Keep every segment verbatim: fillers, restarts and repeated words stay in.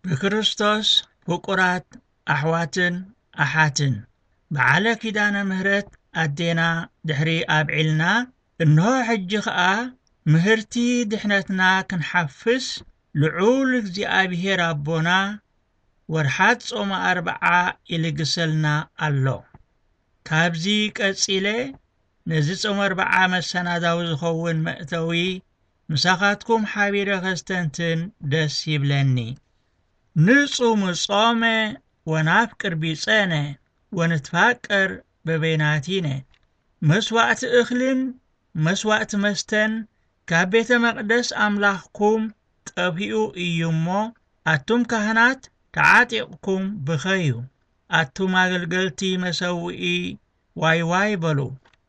بكريستوس فقرات أحواتن أحاتن بعلى كدانا مهرت أدينا دحري أبعلنا إنه حجخاء مهرتي دحنتنا كنحفز لعول زي أبيه ربنا ورحات صوم أربعة إلي قسلنا الله كابزي كتسيلي نزي صوم أربعة مسانا داوز خوون مأتوي مساقاتكم حبيرة خستنتن دس يبلني نصوم صوم ونفكر بيصانة ونتفكر ببيناتينا مسوات اخلن مسوات مستن كابيت مقدس أملاحكم تأبيئو إيومو أتم كهنات تعاتيقكم بخيو أتم أغلقلتي مسوئي واي واي بلو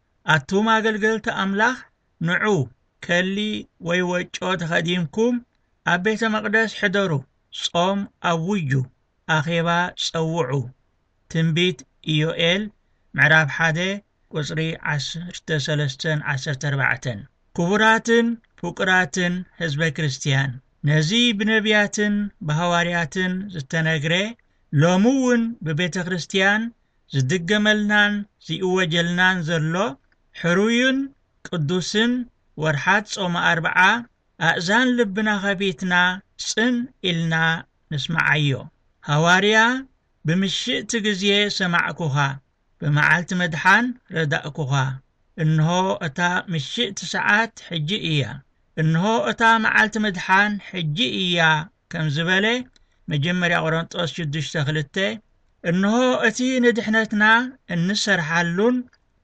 أتم أغلقلت أملاح نعو كلي ويوجوت خديمكم أبيت مقدس حضرو صوم أوجو أخيبا صوعو تنبيت إيوئيل معراب حادي قصري عشر تسلستن عشر تربعتن كبراتن فقراتن حزب كريستيان نزي بنبياتن بهوارياتن زتنقري لومون ببيت كريستيان زدقملنان زيوجلنان زلو حروين قدوسن ورحات صوم أربعة أأزان لبنا خبيتنا سن إلنا نسمعيو هواريا بمشيء تجزيه سمعكوها بمعالت مدحان ردأكوها إنه أتا مشيء تسعات حجئية إنه أتا معالت مدحان حجئية كم زبالي مجمري أورانتوس شدش تخلتي إنه أتي ندحنتنا النسر حالون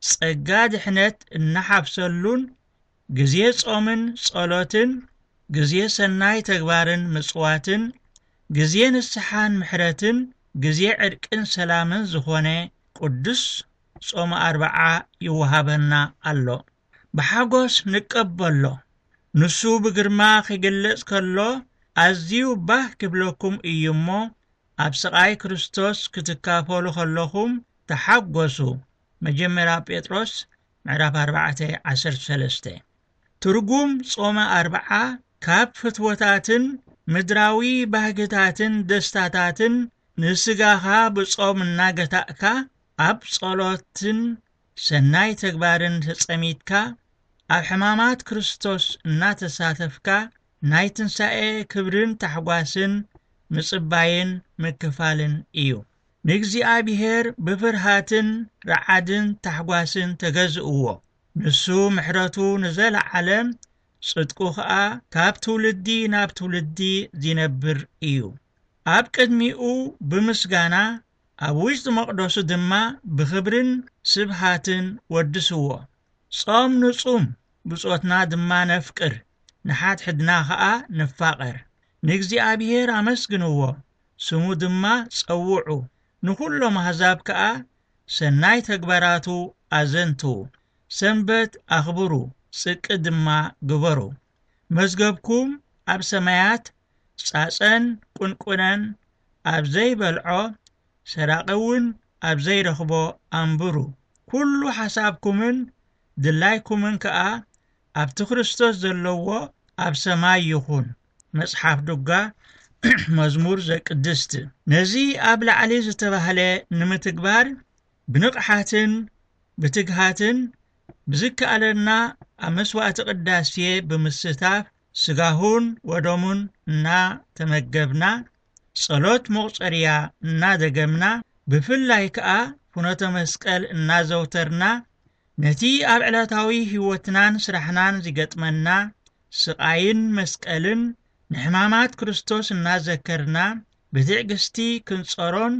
سقاد حنت النحبسلون جزيه صومن صلاتن جزيه سناي تكبارن مصواتن جزيه نسحان محرتن جزيه عرقن سلامن زخونه قدس صوم أربعة يوهبنا الله بحاقوس نقبله نسو بقرما خيقلس كله أزيو باه كبلوكم إيمو أبسقاي كريستوس كتكافولو خلوكم تحاقوسو مجمرا بيتروس معرف أربعة عشر سلسته ترقوم صوم أربعة كاب فتوتاتن مدراوي باقتاتن دستاتاتن نسقاها بصوم الناقتاكا أب صلوتن سناي تكبارن تسميتكا أب حمامات كريستوس ناتساتفكا ناي تنسائي كبرن تحواسن مصباين مكفالن إيو نجزي آبيهر بفرهاتن رعادن تحواسن تغزقوه نسو محرتو نزل عالم صدقو خا كاب تولدي ناب تولدي زينبر إيو أب قدميقو بمسغانا أب وجد مقدسو دما بخبرن سبحاتن ودسوه صوم نصوم بصوتنا دما نفكر نحات حدنا خا نفاقر نجزي آبيهر أمسغنوه سمو دما صوعو نكلو مهزاب كا سناي تكبراتو أزنتو سنبت أخبرو سك دما قبرو مزقبكم أب سمايات ساسن كنكنن أب زي بلعو سراقون أب زي رخبو أنبرو كل حسابكمن دلايكمن كأ أب تخرستوس دلوو أب سماي يخون مصحف دقا مزمور زي قدست نزي أب لعلي زتبهالي نمتكبار بنقحاتن بتقهاتن بزك ألنا أمسوات قداسية بمستاف سقاهون ودومون نا تمقبنا صلوت مغصريا نا دقمنا بفلايكا فنوت مسكال نا زوترنا نتي أبعلاتاوي هوتنان سرحنان زيقتمنا سقاين مسكالن نحمامات كريستوس نا ذكرنا بتعقستي كنصرون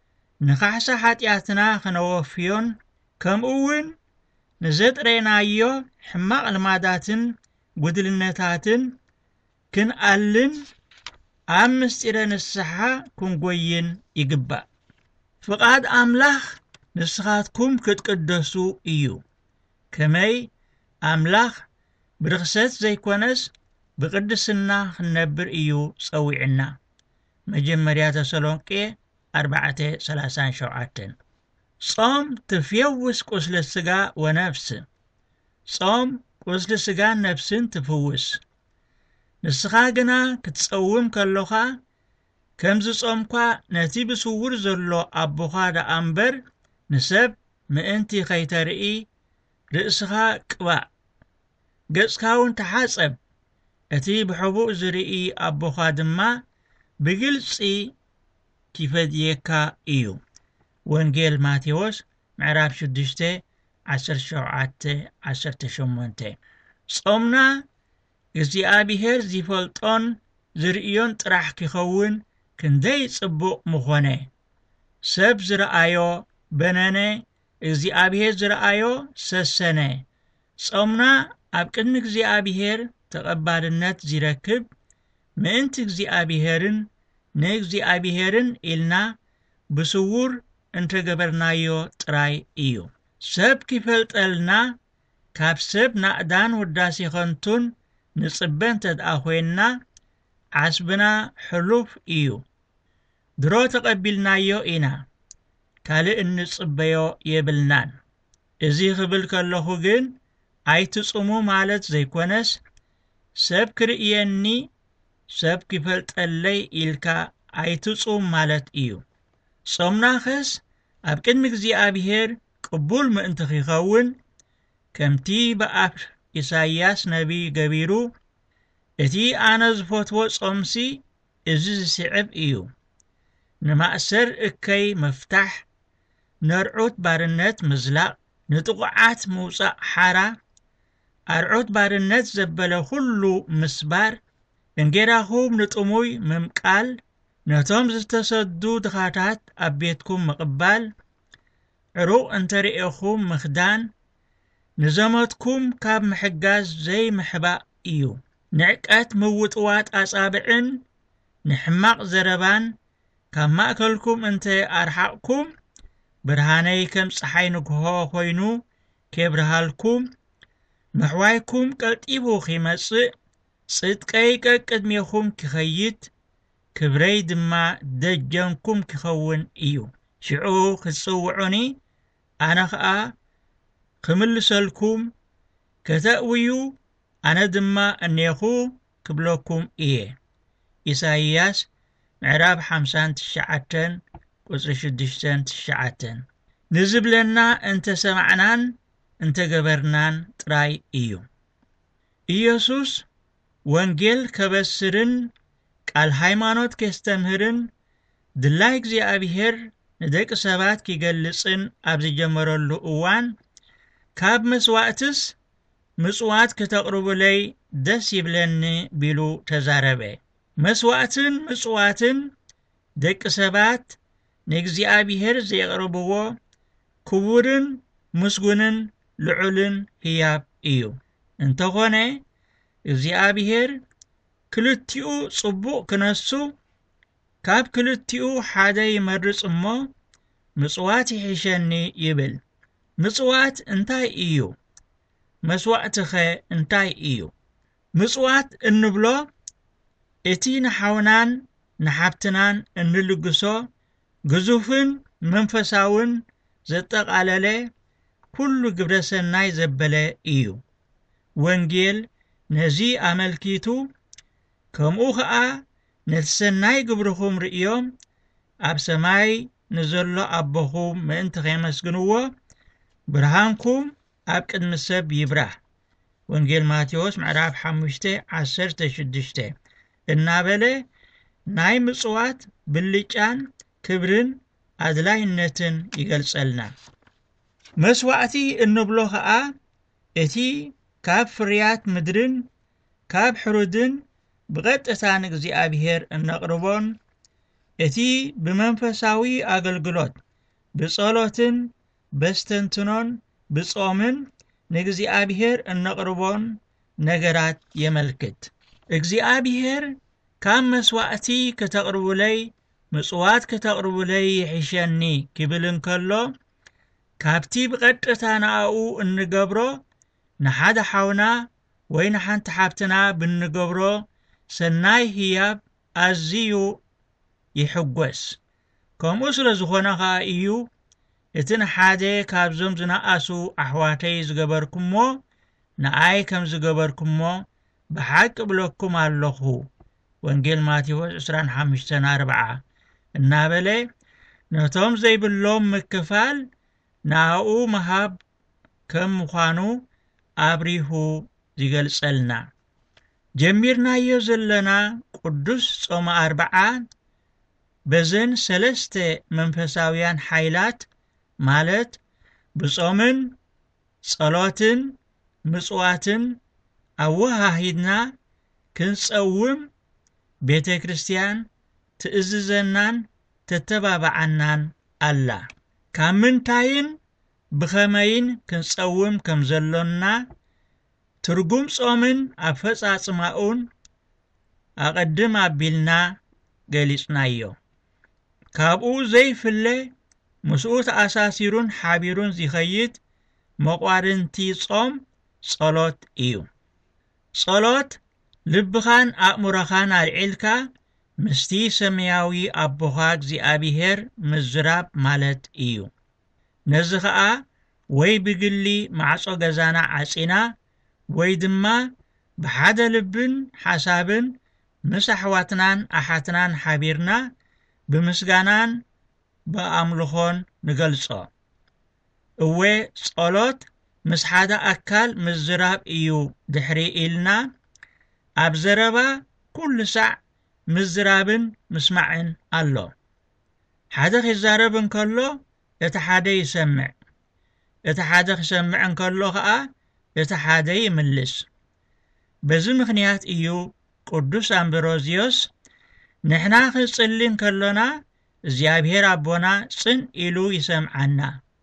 نخحسا حاتياتنا خنوفيون كم أون نزد رينايو حماق الماداتن قدلنتاتن كن ألن أمس إلى نسحا كن قوين يقبأ فقاد أملاخ نسخاتكم كتقدسو إيو كمي أملاخ برغسات زي كونس بقدسنا خنبر إيو سويعنا مجمريات سلونكي أربعة سلاسان شوعاتن صوم تفيوس قسل السقا ونفس صوم قسل السقا نفس تفوس نسخاقنا كتصوم كاللوخا ከምዝ ጾምኳ ነቲ ብስውር ዘሎ ኣቦኻ ደኣምበር ንሰብ ምእንቲ ኸይተርኢ ርእስኻ ቅባእ ገጽካውን ተሓጸብ እቲ ብሕቡእ ዝርኢ ኣቦኻ ድማ ብግልጺ ኪፈድየካ እዩ ወንጌል ማቴዎስ ምዕራፍ ሽዱሽተ ዓሰርተ ሸውዓተ ዓሰርተ ሸሞንተ ጾምና እግዚአብሔር ዝፈልጦን ዝርእዮን ጥራሕ ክኸውን ክንደይ ጽቡቕ ምኾነ ሰብ ዝረአዮ በነነ እግዚአብሔር ዝረአዮ ሰሰነ ጾምና ኣብ ቅድሚ እግዚአብሔር ተቐባልነት ዝረክብ ምእንቲ እግዚአብሔርን ንእግዚአብሔርን ኢልና ብስውር እንተገበርናዮ ጥራይ እዩ ሰብ ክፈልጠልና ካብ ሰብ ናዕዳን ውዳሴ ኸንቱን ንጽበን ተድኣ ኾይንና ዓስብና ሕሉፍ እዩ ድሮ ተቐቢልናዮ ኢና ካልእ እንጽበዮ የብልናን እዚ ኽብል ከለኹ ግን ኣይትጽሙ ማለት ዘይኮነስ ሰብ ክርእየኒ ሰብ ክፈልጠለይ ኢልካ ኣይትጹም ማለት እዩ ጾምናኸስ ኣብ ቅድሚ እግዚአብሔር ቅቡል ምእንቲ ኺኸውን ከምቲ በኣፍ ኢሳይያስ ነቢይ ገቢሩ እቲ ኣነ ዝፈትዎ ጾምሲ እዚ ዝስዕብ እዩ ንማእሰር እከይ መፍታሕ ነርዑት ባርነት ምዝላቕ ንጥቑዓት ምውፃእ ሓራ ኣርዑት ባርነት ዘበለ ኩሉ ምስባር እንጌዳኹም ንጥሙይ ምምቃል ነቶም ዝተሰዱ ድኻታት ኣብ ቤትኩም ምቕባል ዕሩቕ እንተርእኹም ምኽዳን ንዘመትኩም ካብ ምሕጋዝ ዘይምሕባእ እዩ ንዕቀት ምውጥዋጥ ኣጻብዕን ንሕማቕ ዘረባን ካብ ማእከልኩም እንተ ኣርሓቕኩም ብርሃነይ ከም ፀሓይ ንግሆ ኾይኑ ከብርሃልኩም መሕዋይኩም ቀልጢፉ ኺመጽእ ጽድቀይ ቅድሜኹም ክኸይድ ክብረይ ድማ ደጀንኩም ክኸውን እዩ ሽዑ ክጽውዑኒ ኣነ ኸኣ ክምልሰልኩም ከተእውዩ ኣነ ድማ እኔኹ ክብለኩም እየ ኢሳይያስ ምዕራፍ ሓምሳን ትሽዓተን ቁጽሪ ሽዱሽተን ትሽዓተን ንዝብለና እንተ ሰማዕናን እንተ ገበርናን ጥራይ እዩ ኢየሱስ ወንጌል ከበስርን ቃል ሃይማኖት ከስተምህርን ድላይ እግዚአብሔር ንደቂ ሰባት ክገልጽን ኣብ ዝጀመረሉ እዋን ካብ መስዋዕትስ ምጽዋት ከተቕርቡለይ ደስ ይብለኒ ቢሉ ተዛረበ መስዋዕትን ምጽዋትን ደቂ ሰባት ንእግዚአብሔር ዘቕርብዎ ክቡርን ምስጉንን ልዑልን ህያብ እዩ እንተኾነ እግዚአብሔር ክልቲኡ ጽቡቕ ክነሱ ካብ ክልቲኡ ሓደ ይመርጽ እሞ ምጽዋት ይሕሸኒ ይብል ምጽዋት እንታይ እዩ መስዋዕትኸ እንታይ እዩ ምጽዋት እንብሎ እቲ ንሓውናን ንሓብትናን እንልግሶ ግዙፍን መንፈሳውን ዘጠቓለለ ኩሉ ግብረ ሰናይ ዘበለ እዩ ወንጌል ነዚ ኣመልኪቱ ከምኡ ኸዓ ነቲ ሰናይ ግብርኹም ርእዮም ኣብ ሰማይ ንዘሎ ኣቦኹም ምእንቲ ኸመስግንዎ ብርሃንኩም ኣብ ቅድሚ ሰብ ይብራህ ወንጌል ማቴዎስ ምዕራፍ ሓሙሽተ ዓሰርተ ሽዱሽተ እናበለ ናይ ምጽዋት ብልጫን ክብርን ኣድላይነትን ይገልጸልና መስዋዕቲ እንብሎ ኸዓ እቲ ካብ ፍርያት ምድርን ካብ ሕሩድን ብቐጥታ ንእግዚአብሔር እነቕርቦን እቲ ብመንፈሳዊ ኣገልግሎት ብጸሎትን በስተንትኖን ብጾምን ንእግዚአብሔር እነቕርቦን ነገራት የመልክት እግዚአብሔር ካብ መስዋዕቲ ከተቕርቡለይ ምጽዋት ከተቕርቡለይ ይሕሸኒ ክብል እንከሎ ካብቲ ብቐጥታ ንኣኡ እንገብሮ ንሓደ ሓውና ወይ ንሓንቲ ሓብትና ብንገብሮ ሰናይ ህያብ ኣዝዩ ይሕጐስ ከምኡ ስለ ዝኾነ ኸዓ እዩ እቲ ንሓደ ካብዞም ዝነኣሱ ኣሕዋተይ ዝገበርኩሞ ንኣይ ከም ዝገበርኩሞ ብሓቂ ብለኩም ኣለኹ ወንጌል ማቴዎስ عشرين خمسة أربعة እናበለ ነቶም ዘይብሎም ምክፋል ናኡ መሃብ ከም ምዃኑ አብሪሁ ዝገልጸልና ጀሚርናዮ ዘለና ቅዱስ ጾመ አርብዓ በዘን ሰለስተ መንፈሳውያን ኃይላት ማለት ብጾምን ጸሎትን ምጽዋትን አወሃሂድና ክንጸውም ቤተ ክርስቲያን ትእዝዘናን ተተባባዓናን አላ ካምንታይን ብኸመይን ክንጸውም ከም ዘሎና ትርጉም ጾምን አፈጻጽማኡን አቀድም አቢልና ገሊጽናዮ ካብኡ ዘይፍለ መስኡት አሳሲሩን ሓቢሩን ዝኸይድ መቋርንቲ ጾም ጸሎት እዩ ጸሎት ልብኻን አእምሮኻን አልዒልካ ምስቲ ሰማያዊ አቦኻ እግዚአብሔር ምዝራብ ማለት እዩ ነዚ ኸኣ ወይ ብግሊ ማዕጾ ገዛና ዓጺና ወይ ድማ ብሓደ ልብን ሓሳብን ምስ ኣሕዋትናን ኣሓትናን ሓቢርና ብምስጋናን ብኣምልኾን ንገልጾ እወ ጸሎት ምስ ሓደ ኣካል ምዝራብ እዩ ድሕሪ ኢልና ኣብ ዘረባ ኩሉ ሳዕ ምዝራብን ምስማዕን ኣሎ ሓደ ኺዛረብ እንከሎ እቲ ሓደ ይሰምዕ እቲ ሓደ ኺሰምዕ እንከሎ ኸኣ እቲ ሓደ ይምልስ በዚ ምኽንያት እዩ ቅዱስ አምብሮዚዮስ ንሕና ክንጽሊ እንከሎና እግዚአብሔር አቦና ጽን ኢሉ ይሰምዓና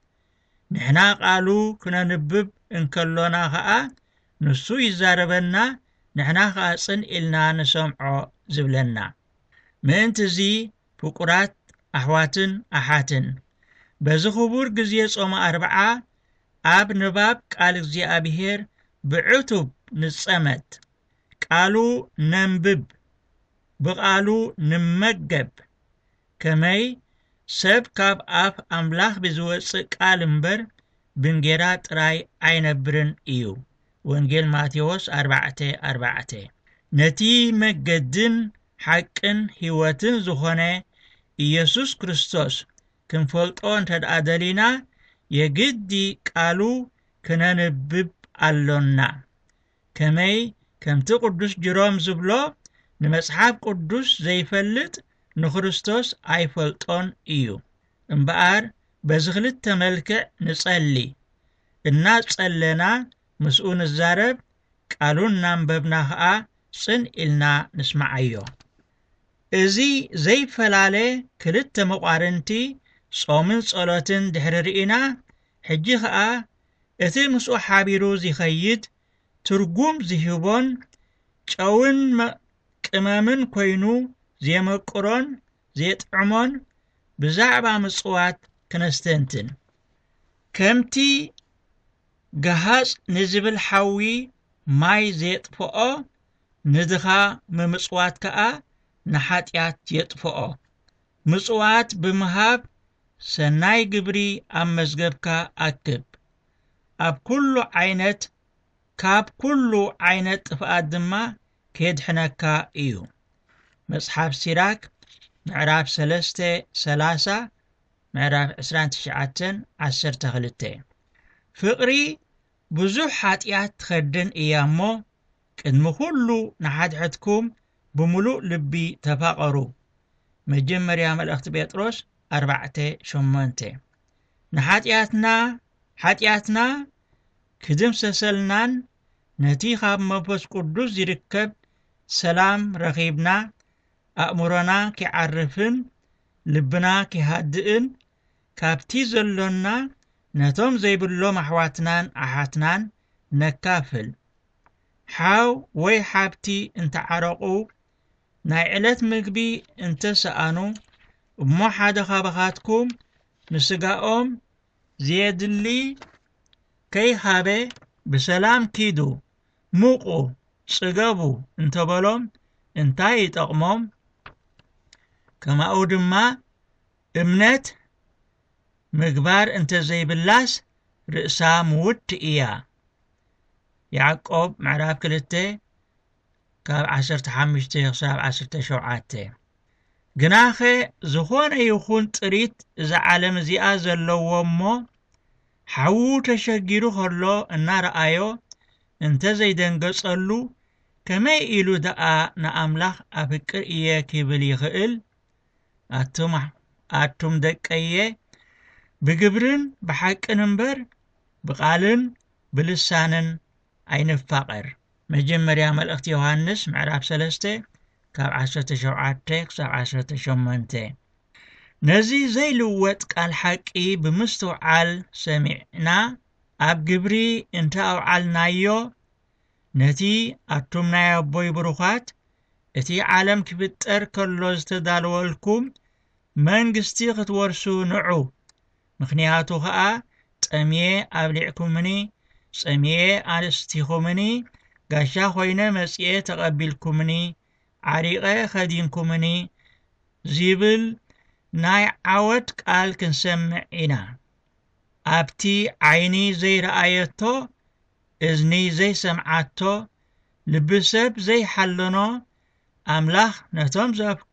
ንሕና ቃሉ ክነንብብ እንከሎና ኸኣ ንሱ ይዛረበና ንሕና ኸኣ ጽን ኢልና ንሰምዖ ዝብለና ምእንቲ እዚ ፍቁራት ኣሕዋትን ኣሓትን በዚ ክቡር ግዜ ጾመ አርብዓ ኣብ ንባብ ቃል እግዚአብሔር ብዕቱብ ንጸመት ቃሉ ነንብብ ብቃሉ ንመገብ ከመይ ሰብ ካብ አፍ አምላኽ ብዝወፅእ ቃል እምበር ብንጌራ ጥራይ አይነብርን እዩ ወንጌል ማቴዎስ አርባዕተ አርባዕተ ነቲ መገድን ሓቅን ሕይወትን ዝኾነ ኢየሱስ ክርስቶስ ክንፈልጦ እንተደአደሊና የግዲ ቃሉ ክነንብብ አሎና ከመይ ከምቲ ቅዱስ ጅሮም ዝብሎ ንመጽሓፍ ቅዱስ ዘይፈልጥ ንክርስቶስ አይፈልጦን እዩ እምበአር በዝኽልተ መልክዕ ንጸሊ እና ጸለና ምስኡ ንዛረብ ቃሉን ናንበብና ኸኣ ጽን ኢልና ንስማዓዮ እዚ ዘይፈላለ ክልተ መቋርንቲ ጾምን ጸሎትን ድሕሪ ርኢና ሕጂ ኸኣ እቲ ምስኡ ሓቢሩ ዝኸይድ ትርጉም ዝህቦን ጨውን ቅመምን ኮይኑ ዘመቁሮን ዘጥዕሞን ብዛዕባ ምጽዋት ክነስተንትን ከምቲ ገሃጽ ንዝብል ሓዊ ማይ ዘጥፍኦ ንድኻ ምምጽዋት ከኣ ንሓጢአት የጥፍኦ ምጽዋት ብምሃብ ሰናይ ግብሪ ኣብ መዝገብካ ኣክብ ኣብ ኩሉ ዓይነት ካብ ኩሉ ዓይነት ጥፍኣት ድማ ከድሕነካ እዩ መጽሓፍ ሲራክ ምዕራፍ ሰለስተ ሰላሳ ምዕራፍ عشرين تشعة عشرة ክልተ ፍቕሪ ብዙሕ ሓጢአት ትኸድን እያ እሞ ቅድሚ ኩሉ ንሓድሕትኩም ብምሉእ ልቢ ተፋቐሩ መጀመርያ መልእኽቲ ጴጥሮስ አርባዕተ ሸሞንተ ንሓጢአትና ሓጢአትና ክድምሰሰልናን ነቲ ካብ መንፈስ ቅዱስ ዝርከብ ሰላም ረኺብና ኣእምሮና ክዓርፍን ልብና ክሃድእን ካብቲ ዘሎና ነቶም ዘይብሎም ኣሕዋትናን ኣሓትናን ነካፍል ሓው ወይ ሓብቲ እንተዓረቁ ናይ ዕለት ምግቢ እንተሰኣኑ እሞ ሓደ ኻባኻትኩም ንስጋኦም ዘየድሊ ከይሃበ ብሰላም ኪዱ ሙቁ ጽገቡ እንተበሎም እንታይ ይጠቕሞም ከማኡ ድማ እምነት ምግባር እንተዘይብላስ ርእሳ ምውት እያ ያዕቆብ ምዕራፍ ክልተ ካብ ዓሰርተ ሓሙሽተ ክሳብ ዓሰርተ ሸውዓተ ግናኸ ዝኾነ ይኹን ጥሪት እዛ ዓለም እዚኣ ዘለዎ እሞ ሓዉ ተሸጊሩ ከሎ እናረኣዮ እንተዘይደንገጸሉ ከመይ ኢሉ ደኣ ንኣምላኽ ኣፍቅር እየ ክብል ይኽእል? ኣቱም ኣቱም ደቀየ ብግብርን ብሓቅን እምበር ብቃልን ብልሳንን ኣይንፋቐር። መጀመርያ መልእኽቲ ዮሐንስ ምዕራፍ ሰለስተ ካብ ዓሰርተ ሸውዓተ ክሳብ ዓሰርተ ሸሞንተ ነዚ ዘይልወጥ ቃል ሓቂ ብምስትውዓል ሰሚዕና ኣብ ግብሪ እንተ ኣውዓልናዮ ነቲ ኣቱም ናይ ኣቦይ ብሩኻት እቲ ዓለም ክፍጠር ከሎ ዝተዳለወልኩም መንግስቲ ክትወርሱ ንዑ። ምክንያቱ ከዓ ጠምየ ኣብሊዕኩምኒ ጸምየ ኣንስቲኹምኒ ጋሻ ኮይነ መጽየ ተቐቢልኩምኒ ዓሪቐ ኸዲንኩምኒ ዝብል ናይ ዓወት ቃል ክንሰምዕ ኢና። ኣብቲ ዓይኒ ዘይረኣየቶ እዝኒ ዘይሰምዓቶ ልብሰብ ዘይሓለኖ ኣምላኽ ነቶም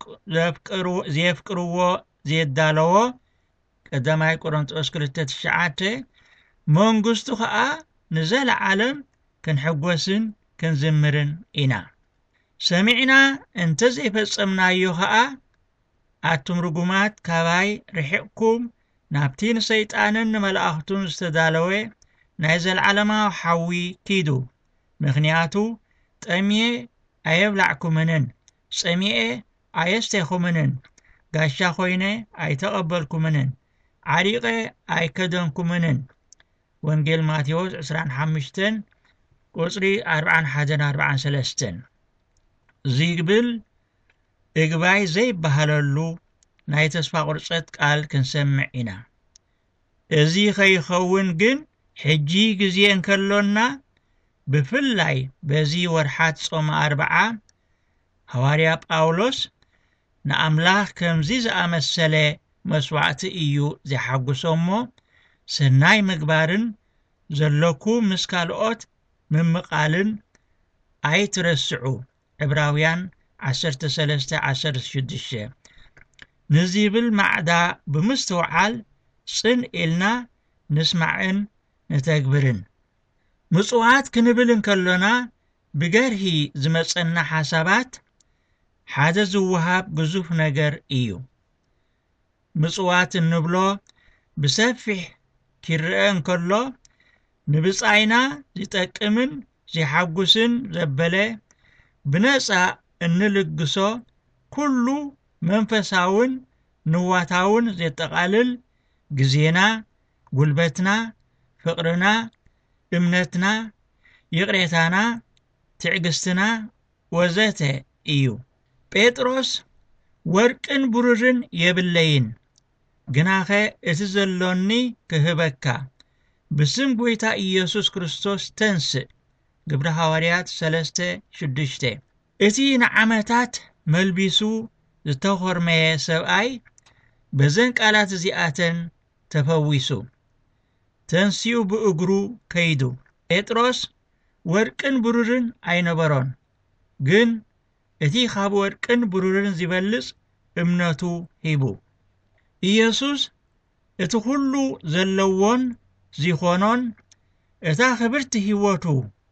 ዘፍቅርዎ ዘዳለዎ ቀዳማይ ቆሮንቶስ ክልተ ትሽዓተ መንግስቱ ከዓ ንዘለዓለም ክንሕጎስን ክንዝምርን ኢና። ሰሚዕና እንተ ዘይፈጸምናዮ ከዓ ኣቱም ርጉማት ካባይ ርሒቕኩም ናብቲ ንሰይጣንን ንመላእኽቱን ዝተዳለወ ናይ ዘለዓለማዊ ሓዊ ኪዱ። ምክንያቱ ጠምየ ኣየብላዕኩምንን ጸምየ ኣየስተይኹምንን ጋሻ ኮይነ ኣይተቐበልኩምንን ዓሪቐ ኣይከደንኩምንን። ወንጌል ማቴዎስ ዕስራን ሓሙሽተን ቁጽሪ ኣርባዓን ሓደን ኣርባዓን ሰለስተን ዝብል እግባይ ዘይበሃለሉ ናይ ተስፋ ቁርጸት ቃል ክንሰምዕ ኢና። እዚ ኸይኸውን ግን ሕጂ ግዜ እንከሎና ብፍላይ በዚ ወርሓት ጾመ ኣርብዓ ሐዋርያ ጳውሎስ ንኣምላኽ ከምዚ ዝኣመሰለ መስዋዕቲ እዩ ዘሓጉሶሞ ሰናይ ምግባርን ዘለኩ ምስ ካልኦት ምምቃልን ኣይትረስዑ። ዕብራውያን ዓሰርተ ሰለስተ ዓሰርተ ሽዱሽተ ንዝብል ማዕዳ ብምስትውዓል ጽን ኢልና ንስማዕን ንተግብርን። ምጽዋት ክንብል እንከሎና ብገርሂ ዝመጸና ሓሳባት ሓደ ዝውሃብ ግዙፍ ነገር እዩ። ምጽዋት እንብሎ ብሰፊሕ ክርአ እንከሎ ንብጻይና ዝጠቅምን ዝሓጉስን ዘበለ ብነጻ እንልግሶ ኩሉ መንፈሳውን ንዋታውን ዘጠቃልል ግዜና፣ ጉልበትና፣ ፍቅርና፣ እምነትና፣ ይቅሬታና፣ ትዕግስትና ወዘተ እዩ። ጴጥሮስ ወርቅን ብሩርን የብለይን ግናኸ እቲ ዘሎኒ ክህበካ ብስም ጎይታ ኢየሱስ ክርስቶስ ተንስእ። ግብረ ሐዋርያት ሰለስተ ሽዱሽተ እቲ ንዓመታት መልቢሱ ዝተኾርመየ ሰብኣይ በዘን ቃላት እዚኣተን ተፈዊሱ ተንሲኡ ብእግሩ ከይዱ። ጴጥሮስ ወርቅን ብሩርን ኣይነበሮን፣ ግን እቲ ካብ ወርቅን ብሩርን ዝበልጽ እምነቱ ሂቡ። ኢየሱስ እቲ ኩሉ ዘለዎን ዚኾኖን እታ ክብርቲ ህይወቱ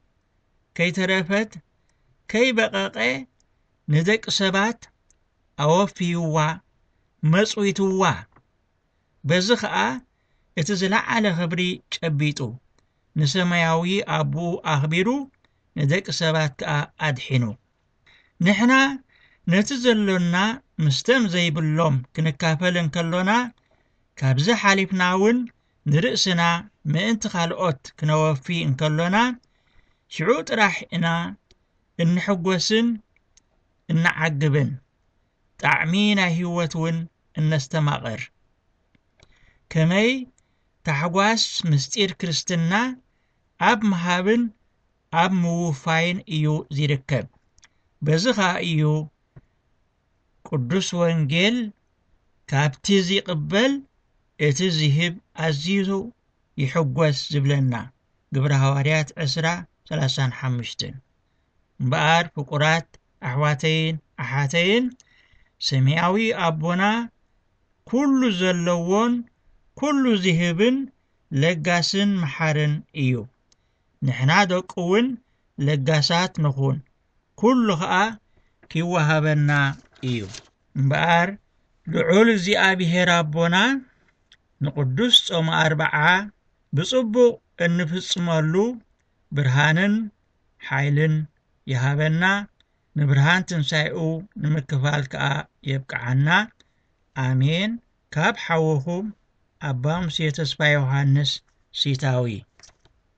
ከይተረፈት ከይበቐቐ ንደቂ ሰባት ኣወፊይዋ መጽዊትዋ። በዚ ከዓ እቲ ዝለዓለ ክብሪ ጨቢጡ ንሰማያዊ ኣቡኡ ኣኽቢሩ ንደቂ ሰባት ከዓ ኣድሒኑ። ንሕና ነቲ ዘሎና ምስተም ዘይብሎም ክንካፈል እንከሎና ካብዚ ሓሊፍና እውን ንርእስና ምእንቲ ካልኦት ክነወፊ እንከሎና ሽዑ ጥራሕ ኢና እንሕጎስን እናዓግብን ጣዕሚ ናይ ህይወት እውን እነስተማቐር። ከመይ ታሕጓስ ምስጢር ክርስትና ኣብ መሃብን ኣብ ምውፋይን እዩ ዝርከብ። በዚ ከዓ እዩ ቅዱስ ወንጌል ካብቲ ዝቕበል እቲ ዝህብ ኣዝዩ ይሕጎስ ዝብለና። ግብረ ሐዋርያት ዕስራ ሰላሳን ሓሙሽተ እምበኣር ፍቁራት أحواتين أحاتين سمياوي أبونا كل زلوون كل ذهبن لقاسن محارن إيو نحنا دقون لقاسات نخون كل خاء كي وهبنا إيو مبار لعول زي أبيه ربنا نقدس أم أربعة بصبو النفس مالو برهانن حيلن يهبنا نبرهان تنسايقو نمكفالك يبقى عنا آمين كاب حوهم أبام سيتسبا يوحنس سيتاوي